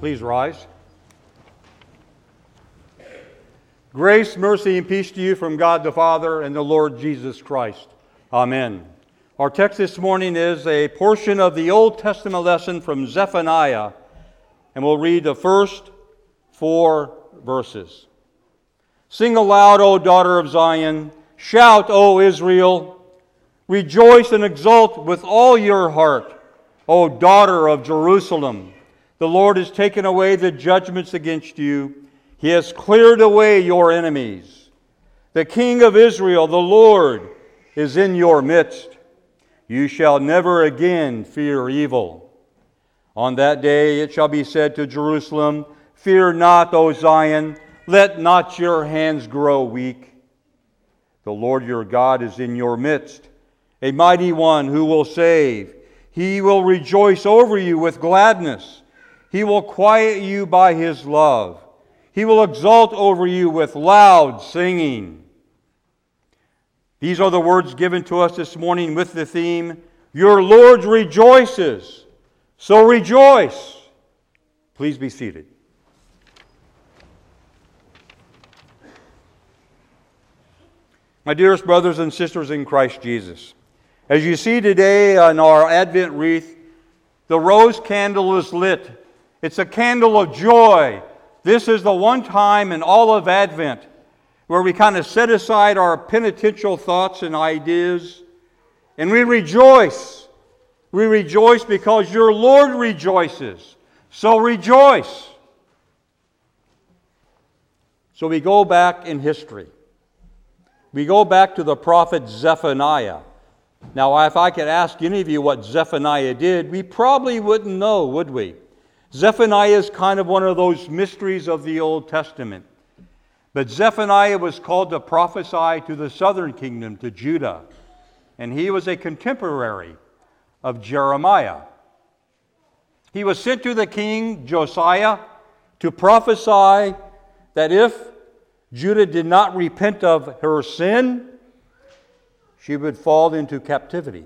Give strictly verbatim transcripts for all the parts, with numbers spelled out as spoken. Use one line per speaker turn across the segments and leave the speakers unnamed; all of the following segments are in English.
Please rise. Grace, mercy, and peace to you from God the Father and the Lord Jesus Christ. Amen. Our text this morning is a portion of the Old Testament lesson from Zephaniah, and we'll read the first four verses. Sing aloud, O daughter of Zion. Shout, O Israel. Rejoice and exult with all your heart, O daughter of Jerusalem. The Lord has taken away the judgments against you. He has cleared away your enemies. The King of Israel, the Lord, is in your midst. You shall never again fear evil. On that day it shall be said to Jerusalem, Fear not, O Zion, let not your hands grow weak. The Lord your God is in your midst, a mighty one who will save. He will rejoice over you with gladness. He will quiet you by His love. He will exult over you with loud singing. These are the words given to us this morning with the theme, Your Lord rejoices, so rejoice. Please be seated. My dearest brothers and sisters in Christ Jesus, as you see today on our Advent wreath, the rose candle is lit. It's a candle of joy. This is the one time in all of Advent where we kind of set aside our penitential thoughts and ideas, and we rejoice. We rejoice because your Lord rejoices. So rejoice. So we go back in history. We go back to the prophet Zephaniah. Now, if I could ask any of you what Zephaniah did, we probably wouldn't know, would we? Zephaniah is kind of one of those mysteries of the Old Testament. But Zephaniah was called to prophesy to the southern kingdom, to Judah. And he was a contemporary of Jeremiah. He was sent to the king Josiah to prophesy that if Judah did not repent of her sin, she would fall into captivity.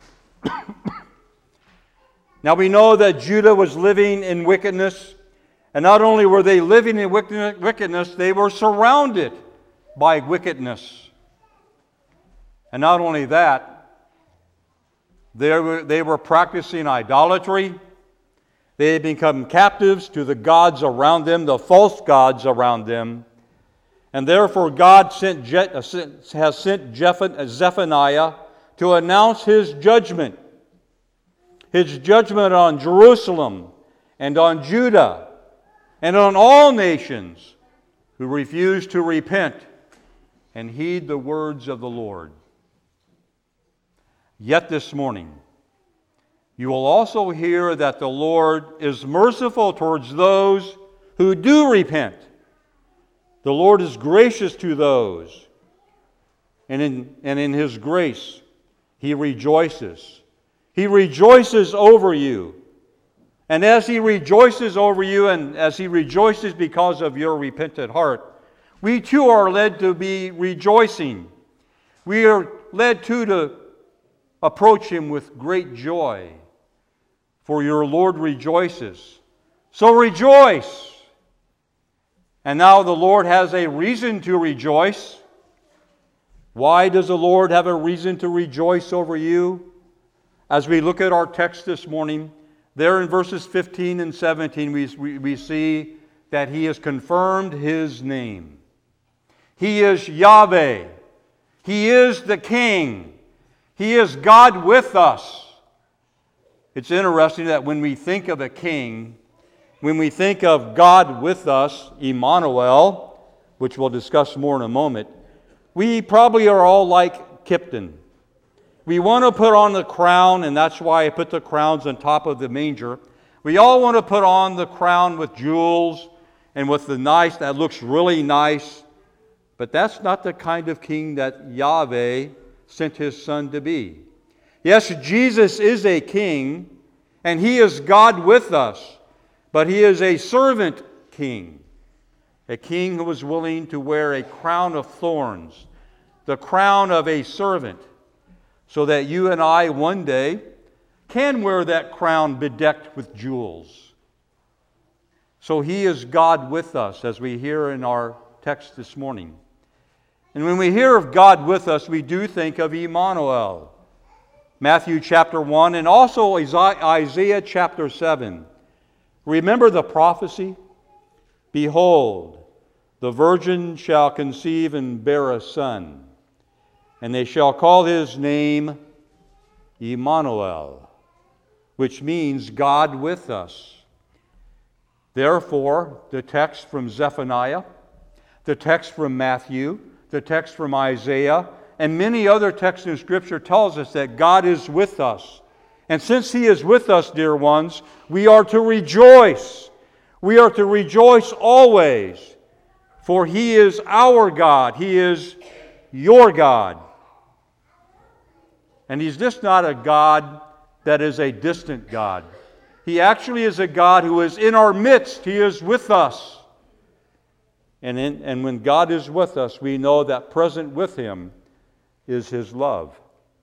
Now we know that Judah was living in wickedness, and not only were they living in wickedness, they were surrounded by wickedness. And not only that, they were, they were practicing idolatry. They had become captives to the gods around them, the false gods around them. And therefore God sent Je- has sent Zephaniah to announce His judgment. His judgment on Jerusalem and on Judah and on all nations who refuse to repent and heed the words of the Lord. Yet this morning, you will also hear that the Lord is merciful towards those who do repent. The Lord is gracious to those, and in, and in His grace, He rejoices. He rejoices over you. And as He rejoices over you, and as He rejoices because of your repentant heart, we too are led to be rejoicing. We are led too to approach Him with great joy. For your Lord rejoices. So rejoice! And now the Lord has a reason to rejoice. Why does the Lord have a reason to rejoice over you? As we look at our text this morning, there in verses fifteen and seventeen, we, we, we see that He has confirmed His name. He is Yahweh. He is the King. He is God with us. It's interesting that when we think of a king, when we think of God with us, Emmanuel, which we'll discuss more in a moment, we probably are all like Kipton. We want to put on the crown, and that's why I put the crowns on top of the manger. We all want to put on the crown with jewels and with the nice, that looks really nice. But that's not the kind of king that Yahweh sent His Son to be. Yes, Jesus is a king, and He is God with us, but He is a servant king. A king who was willing to wear a crown of thorns, the crown of a servant, so that you and I one day can wear that crown bedecked with jewels. So He is God with us, as we hear in our text this morning. And when we hear of God with us, we do think of Emmanuel. Matthew chapter one and also Isaiah chapter seven. Remember the prophecy? Behold, the virgin shall conceive and bear a son, and they shall call his name Emmanuel, which means God with us. Therefore, the text from Zephaniah, the text from Matthew, the text from Isaiah, and many other texts in Scripture tells us that God is with us. And since He is with us, dear ones, we are to rejoice. We are to rejoice always, for He is our God. He is your God. And He's just not a God that is a distant God. He actually is a God who is in our midst. He is with us. And, in, and when God is with us, we know that present with Him is His love.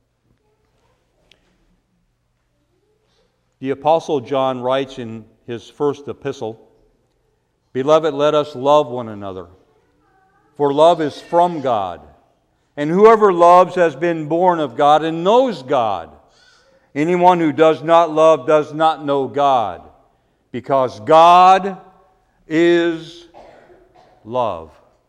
The Apostle John writes in his first epistle, "Beloved, let us love one another, for love is from God. And whoever loves has been born of God and knows God. Anyone who does not love does not know God, because God is love."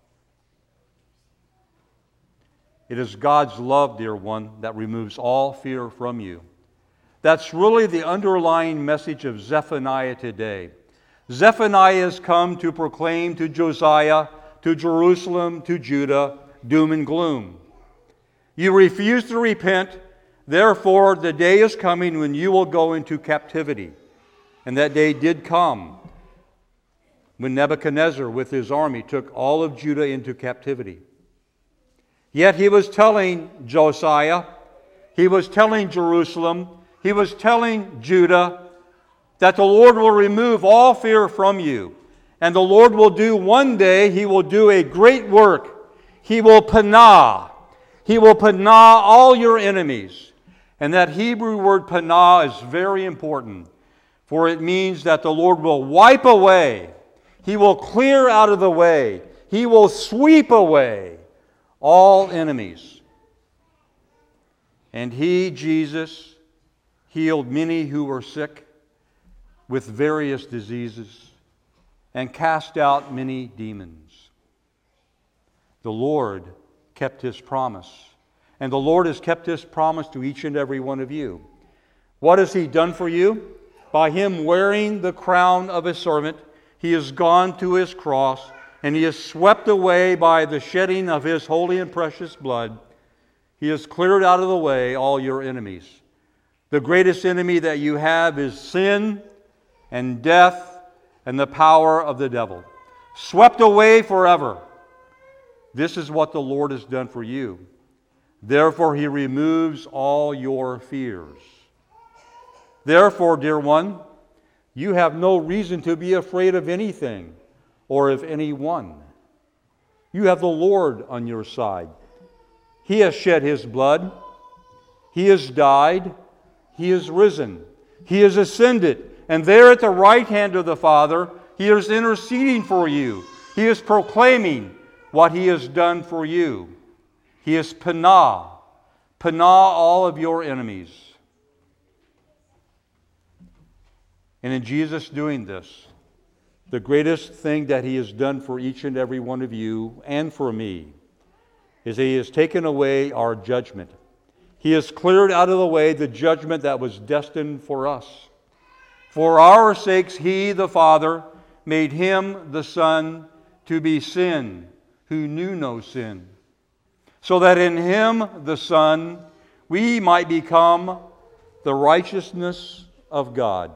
It is God's love, dear one, that removes all fear from you. That's really the underlying message of Zephaniah today. Zephaniah has come to proclaim to Josiah, to Jerusalem, to Judah, doom and gloom. You refuse to repent, therefore the day is coming when you will go into captivity. And that day did come when Nebuchadnezzar with his army took all of Judah into captivity. Yet he was telling Josiah, he was telling Jerusalem, he was telling Judah that the Lord will remove all fear from you. And the Lord will do one day, He will do a great work. He will panah. He will panah all your enemies. And that Hebrew word panah is very important, for it means that the Lord will wipe away. He will clear out of the way. He will sweep away all enemies. And He, Jesus, healed many who were sick with various diseases and cast out many demons. The Lord kept His promise. And the Lord has kept His promise to each and every one of you. What has He done for you? By Him wearing the crown of a servant, He has gone to His cross, and He has swept away by the shedding of His holy and precious blood. He has cleared out of the way all your enemies. The greatest enemy that you have is sin and death and the power of the devil. Swept away forever. This is what the Lord has done for you. Therefore, He removes all your fears. Therefore, dear one, you have no reason to be afraid of anything or of anyone. You have the Lord on your side. He has shed His blood. He has died. He has risen. He has ascended. And there at the right hand of the Father, He is interceding for you. He is proclaiming what He has done for you. He is panah. Panah all of your enemies. And in Jesus doing this, the greatest thing that He has done for each and every one of you and for me is that He has taken away our judgment. He has cleared out of the way the judgment that was destined for us. For our sakes, He, the Father, made Him, the Son, to be sin, who knew no sin, so that in Him, the Son, we might become the righteousness of God.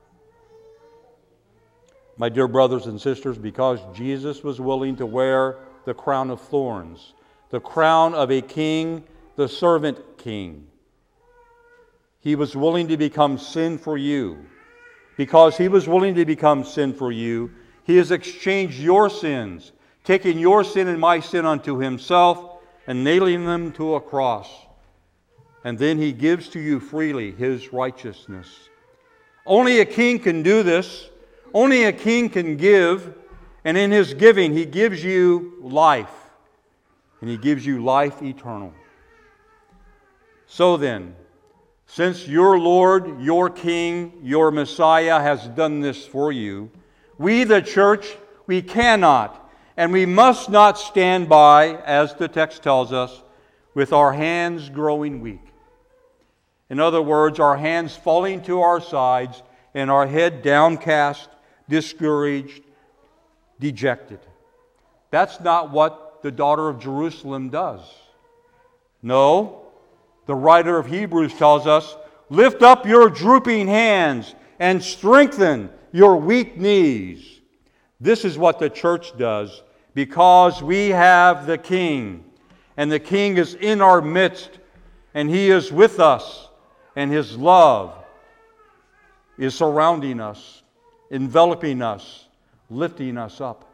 My dear brothers and sisters, because Jesus was willing to wear the crown of thorns, the crown of a king, the servant king, He was willing to become sin for you. Because He was willing to become sin for you, He has exchanged your sins, taking your sin and my sin unto Himself, and nailing them to a cross. And then He gives to you freely His righteousness. Only a king can do this. Only a king can give, and in his giving, he gives you life, and he gives you life eternal. So then, since your Lord, your King, your Messiah has done this for you, we, the church, we cannot and we must not stand by, as the text tells us, with our hands growing weak. In other words, our hands falling to our sides and our head downcast, discouraged, dejected. That's not what the daughter of Jerusalem does. No. The writer of Hebrews tells us, lift up your drooping hands and strengthen your weak knees. This is what the church does because we have the King. And the King is in our midst, and He is with us, and His love is surrounding us, enveloping us, lifting us up.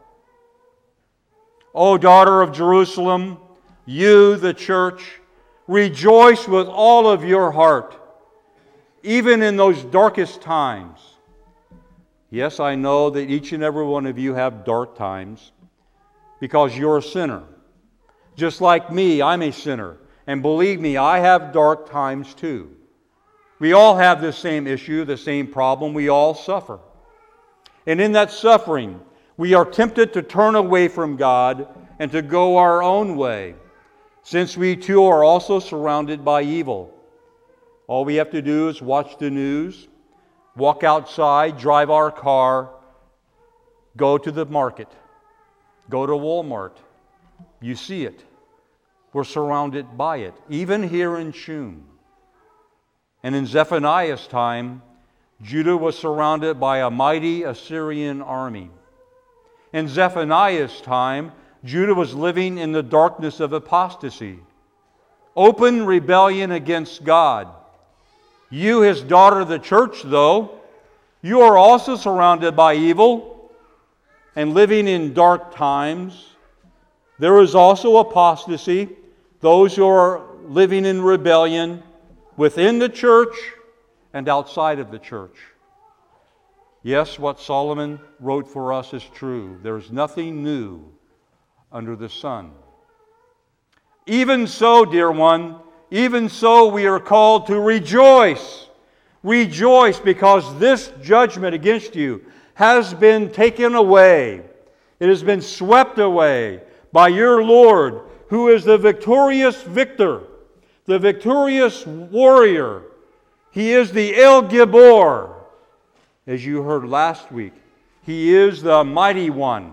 O daughter of Jerusalem, you, the church, rejoice with all of your heart, even in those darkest times. Yes, I know that each and every one of you have dark times because you're a sinner. Just like me, I'm a sinner. And believe me, I have dark times too. We all have the same issue, the same problem. We all suffer. And in that suffering, we are tempted to turn away from God and to go our own way, since we too are also surrounded by evil. All we have to do is watch the news, walk outside, drive our car, go to the market, go to Walmart. You see it. We're surrounded by it, even here in Shum. And in Zephaniah's time, Judah was surrounded by a mighty Assyrian army. In Zephaniah's time, Judah was living in the darkness of apostasy, open rebellion against God. You, his daughter, the church, though, you are also surrounded by evil and living in dark times. There is also apostasy, those who are living in rebellion within the church and outside of the church. Yes, what Solomon wrote for us is true. There's nothing new under the sun. Even so, dear one, even so we are called to rejoice. Rejoice because this judgment against you has been taken away. It has been swept away by your Lord, who is the victorious victor, the victorious warrior. He is the El Gibor. As you heard last week, He is the mighty one.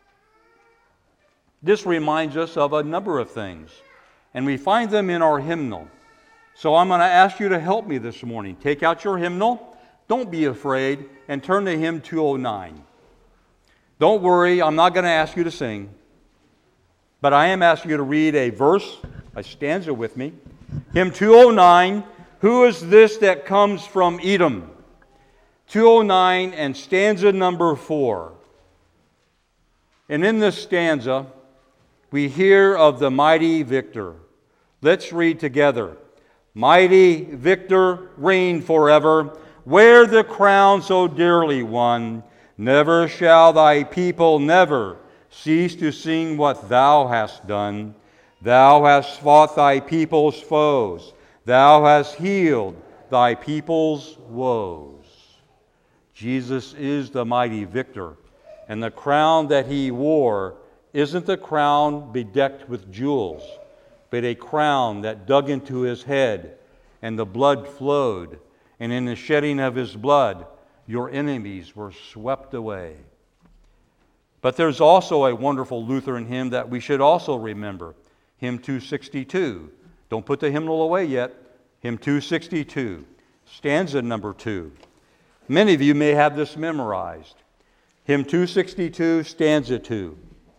This reminds us of a number of things, and we find them in our hymnal. So I'm going to ask you to help me this morning. Take out your hymnal. Don't be afraid, and turn to hymn two oh nine. Don't worry, I'm not going to ask you to sing, but I am asking you to read a verse, a stanza with me. Hymn two oh nine, Who is this that comes from Edom? two oh nine and stanza number four. And in this stanza, we hear of the mighty victor. Let's read together. Mighty victor, reign forever. Wear the crown so dearly won. Never shall thy people never cease to sing what thou hast done. Thou hast fought thy people's foes. Thou hast healed thy people's woes. Jesus is the mighty victor, and the crown that He wore isn't the crown bedecked with jewels, but a crown that dug into His head, and the blood flowed, and in the shedding of His blood, your enemies were swept away. But there's also a wonderful Lutheran hymn that we should also remember, hymn two sixty-two. Don't put the hymnal away yet. Hymn two sixty-two, stanza number two. Many of you may have this memorized. Hymn two sixty-two, stanza two.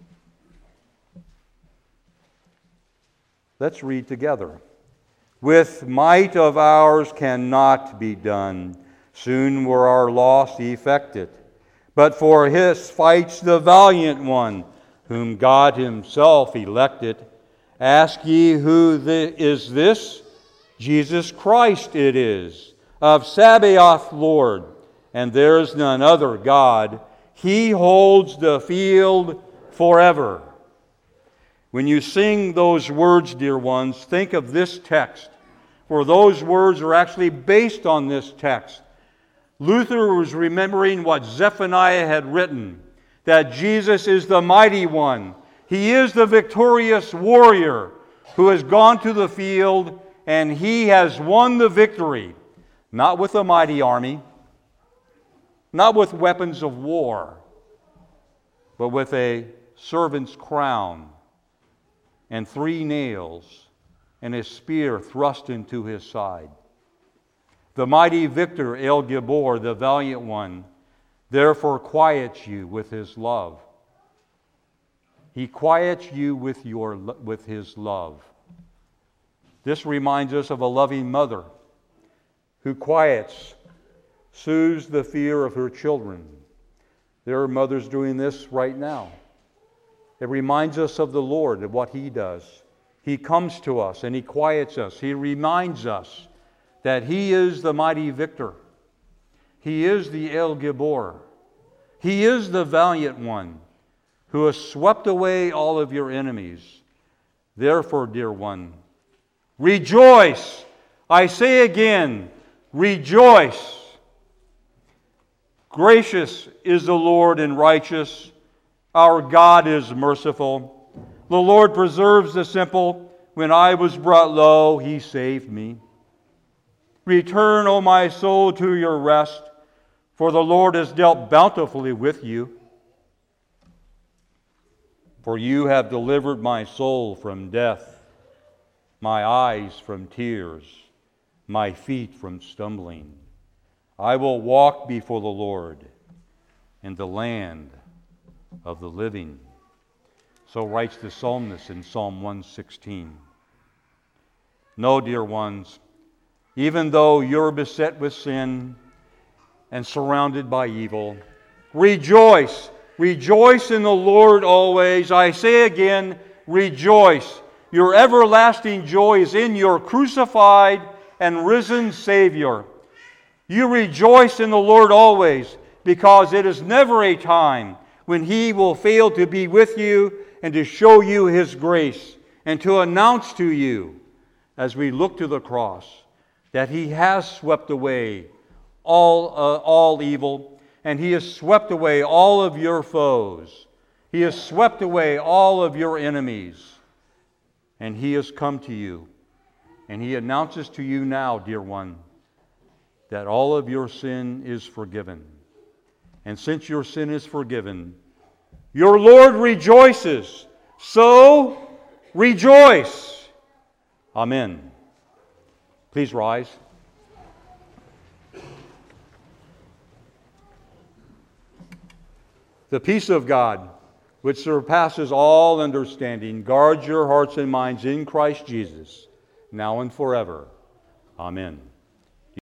Let's read together. With might of ours cannot be done, soon were our loss effected. But for His fights the valiant one, whom God Himself elected. Ask ye who th- is this? Jesus Christ it is, of Sabaoth Lord, and there's none other God. He holds the field forever. When you sing those words, dear ones, think of this text, for those words are actually based on this text. Luther was remembering what Zephaniah had written, that Jesus is the mighty one. He is the victorious warrior who has gone to the field, and he has won the victory, not with a mighty army, not with weapons of war, but with a servant's crown and three nails and a spear thrust into his side. The mighty victor, El Gibor, the valiant one, therefore quiets you with his love. He quiets you with, your, with his love. This reminds us of a loving mother who quiets, soothes the fear of her children. There are mothers doing this right now. It reminds us of the Lord, of what He does. He comes to us and He quiets us. He reminds us that He is the mighty victor. He is the El Gibor. He is the valiant one who has swept away all of your enemies. Therefore, dear one, rejoice! I say again, rejoice! Gracious is the Lord and righteous. Our God is merciful. The Lord preserves the simple. When I was brought low, He saved me. Return, O my soul, to your rest, for the Lord has dealt bountifully with you. For you have delivered my soul from death, my eyes from tears, my feet from stumbling. I will walk before the Lord in the land of the living. So writes the psalmist in Psalm one sixteen. No, dear ones, even though you're beset with sin and surrounded by evil, rejoice. Rejoice in the Lord always. I say again, rejoice. Your everlasting joy is in your crucified and risen Savior. You rejoice in the Lord always, because it is never a time when He will fail to be with you and to show you His grace and to announce to you, as we look to the cross, that He has swept away all, uh, all evil, and He has swept away all of your foes. He has swept away all of your enemies, and He has come to you. And He announces to you now, dear one, that all of your sin is forgiven. And since your sin is forgiven, your Lord rejoices. So rejoice. Amen. Please rise. The peace of God, which surpasses all understanding, guards your hearts and minds in Christ Jesus, now and forever. Amen.